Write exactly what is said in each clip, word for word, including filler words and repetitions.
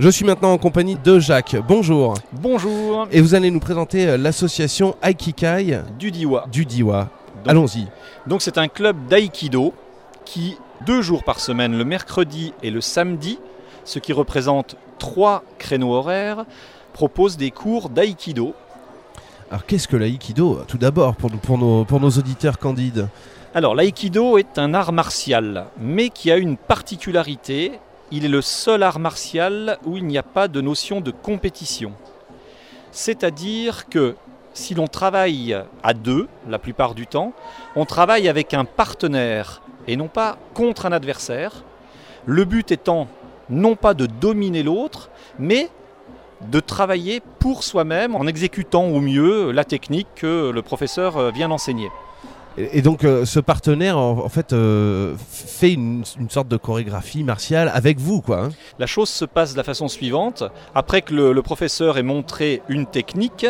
Je suis maintenant en compagnie de Jacques. Bonjour. Bonjour. Et vous allez nous présenter l'association Aikikai du Daiwa. Du Daiwa. Donc, Allons-y. Donc c'est un club d'aïkido qui, deux jours par semaine, le mercredi et le samedi, ce qui représente trois créneaux horaires, propose des cours d'aïkido. Alors qu'est-ce que l'aïkido, tout d'abord, pour, pour, nos, pour nos auditeurs candides? Alors l'aïkido est un art martial, mais qui a une particularité. Il est le seul art martial où il n'y a pas de notion de compétition. C'est-à-dire que si l'on travaille à deux, la plupart du temps, on travaille avec un partenaire et non pas contre un adversaire. Le but étant non pas de dominer l'autre, mais de travailler pour soi-même en exécutant au mieux la technique que le professeur vient d'enseigner. Et donc euh, ce partenaire en, en fait euh, fait une, une sorte de chorégraphie martiale avec vous, quoi. Hein. La chose se passe de la façon suivante. Après que le, le professeur ait montré une technique,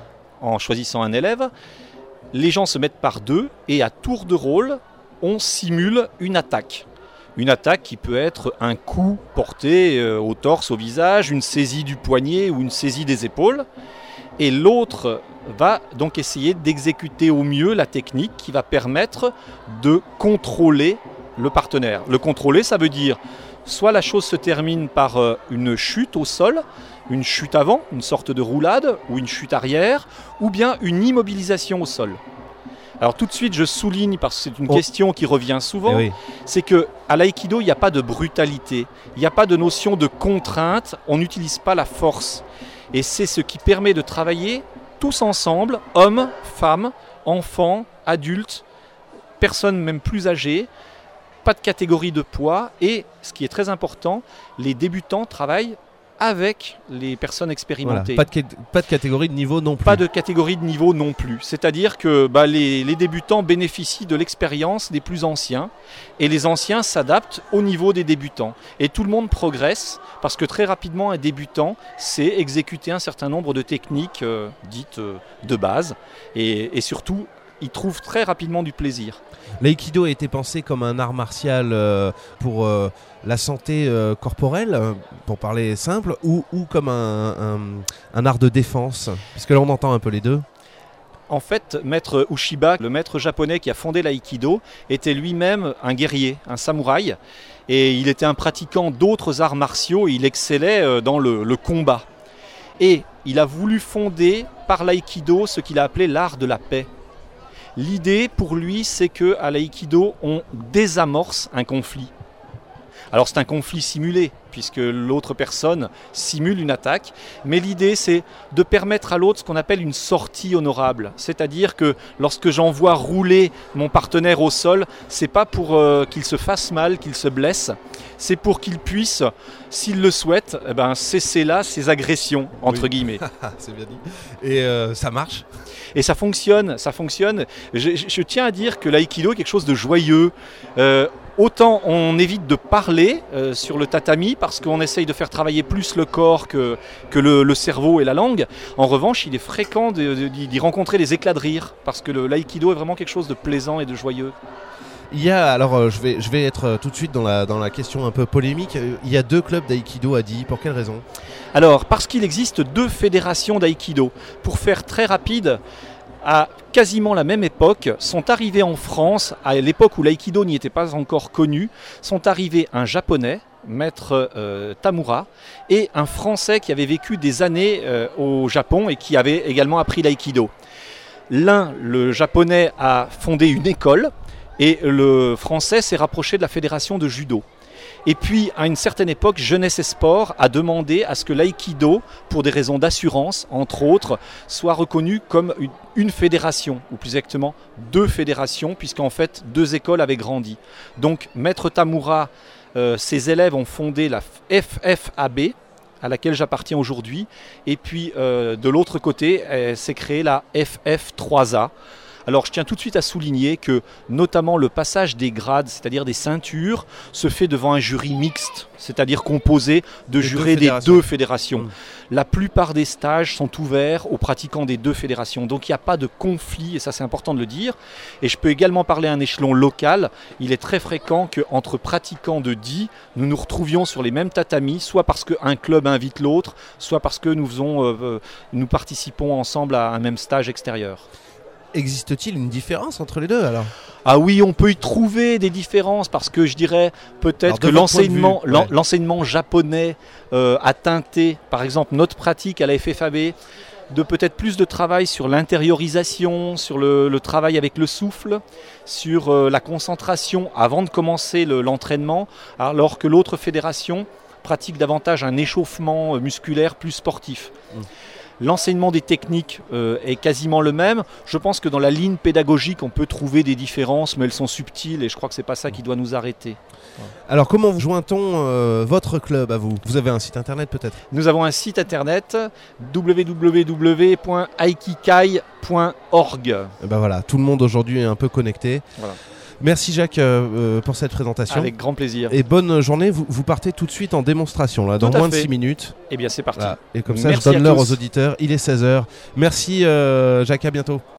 en choisissant un élève, les gens se mettent par deux et à tour de rôle, on simule une attaque. Une attaque qui peut être un coup porté euh, au torse, au visage, une saisie du poignet ou une saisie des épaules. Et l'autre va donc essayer d'exécuter au mieux la technique qui va permettre de contrôler le partenaire. Le contrôler, ça veut dire soit la chose se termine par une chute au sol, une chute avant, une sorte de roulade, ou une chute arrière, ou bien une immobilisation au sol. Alors tout de suite, je souligne, parce que c'est une oh. question qui revient souvent, oui. c'est qu'à l'aïkido, il n'y a pas de brutalité, il n'y a pas de notion de contrainte, on n'utilise pas la force. Et c'est ce qui permet de travailler tous ensemble, hommes, femmes, enfants, adultes, personnes même plus âgées, pas de catégorie de poids. Et ce qui est très important, les débutants travaillent avec les personnes expérimentées. Voilà, pas, de, pas de catégorie de niveau non plus. Pas de catégorie de niveau non plus. C'est-à-dire que bah, les, les débutants bénéficient de l'expérience des plus anciens et les anciens s'adaptent au niveau des débutants. Et tout le monde progresse parce que très rapidement, un débutant sait exécuter un certain nombre de techniques euh, dites euh, de base et, et surtout, il trouve très rapidement du plaisir. L'aïkido a été pensé comme un art martial euh, pour euh, la santé euh, corporelle, pour parler simple, ou, ou comme un, un, un art de défense, puisque là on entend un peu les deux. En fait, maître Ueshiba, le maître japonais qui a fondé l'aïkido, était lui-même un guerrier, un samouraï, et il était un pratiquant d'autres arts martiaux, et il excellait dans le, le combat. Et il a voulu fonder par l'aïkido ce qu'il a appelé l'art de la paix. L'idée pour lui, c'est qu'à l'aïkido, on désamorce un conflit. Alors c'est un conflit simulé, puisque l'autre personne simule une attaque, mais l'idée c'est de permettre à l'autre ce qu'on appelle une sortie honorable. C'est-à-dire que lorsque j'envoie rouler mon partenaire au sol, c'est pas pour euh, qu'il se fasse mal, qu'il se blesse, c'est pour qu'il puisse, s'il le souhaite, eh ben, cesser là ses agressions, entre oui. guillemets. C'est bien dit. Et euh, ça marche ? Et ça fonctionne, ça fonctionne. Je, je, je tiens à dire que l'aïkido est quelque chose de joyeux. Euh, autant on évite de parler euh, sur le tatami parce qu'on essaye de faire travailler plus le corps que, que le, le cerveau et la langue. En revanche, il est fréquent de, de, d'y rencontrer des éclats de rire parce que le, l'aïkido est vraiment quelque chose de plaisant et de joyeux. Il y a, alors euh, je vais, je vais être euh, tout de suite dans la, dans la question un peu polémique. Il y a deux clubs d'aïkido à Die. Pour quelle raison ? Alors, parce qu'il existe deux fédérations d'aïkido. Pour faire très rapide, à quasiment la même époque, sont arrivés en France, à l'époque où l'aïkido n'y était pas encore connu, sont arrivés un japonais, maître euh, Tamura, et un français qui avait vécu des années euh, au Japon et qui avait également appris l'aïkido. L'un, le japonais, a fondé une école, et le français s'est rapproché de la fédération de judo. Et puis, à une certaine époque, Jeunesse et Sport a demandé à ce que l'aïkido, pour des raisons d'assurance, entre autres, soit reconnu comme une, une fédération, ou plus exactement deux fédérations, puisqu'en fait, deux écoles avaient grandi. Donc, maître Tamura, euh, ses élèves ont fondé la F F A B, à laquelle j'appartiens aujourd'hui, et puis euh, de l'autre côté, euh, s'est créée la F F trois A. Alors je tiens tout de suite à souligner que notamment le passage des grades, c'est-à-dire des ceintures, se fait devant un jury mixte, c'est-à-dire composé de Des jurés deux des fédérations. deux fédérations. Mmh. La plupart des stages sont ouverts aux pratiquants des deux fédérations, donc il n'y a pas de conflit, et ça c'est important de le dire. Et je peux également parler à un échelon local. Il est très fréquent qu'entre pratiquants de D I, nous nous retrouvions sur les mêmes tatamis, soit parce qu'un club invite l'autre, soit parce que nous, faisons, euh, nous participons ensemble à un même stage extérieur. Existe-t-il une différence entre les deux alors? Ah oui, on peut y trouver des différences parce que je dirais peut-être Alors, de que votre point de l'enseignement, vue, l'en- ouais. l'enseignement japonais euh, a teinté, par exemple, notre pratique à la F F A B de peut-être plus de travail sur l'intériorisation, sur le, le travail avec le souffle, sur euh, la concentration avant de commencer le- l'entraînement, alors que l'autre fédération pratique davantage un échauffement euh, musculaire plus sportif. Mm. L'enseignement des techniques euh, est quasiment le même. Je pense que dans la ligne pédagogique, on peut trouver des différences, mais elles sont subtiles et je crois que ce n'est pas ça qui doit nous arrêter. Alors comment joint-on euh, votre club à vous? Vous avez un site internet peut-être? Nous avons un site internet w w w point aikikai point org. Eh ben voilà, tout le monde aujourd'hui est un peu connecté. Voilà. Merci Jacques euh, euh, pour cette présentation. Avec grand plaisir. Et bonne journée, vous, vous partez tout de suite en démonstration là, dans Tout à moins de fait. six minutes. Eh bien, c'est parti. Voilà. Et comme ça, Merci je donne à l'heure tous. aux auditeurs. Il est seize heures. Merci euh, Jacques, à bientôt.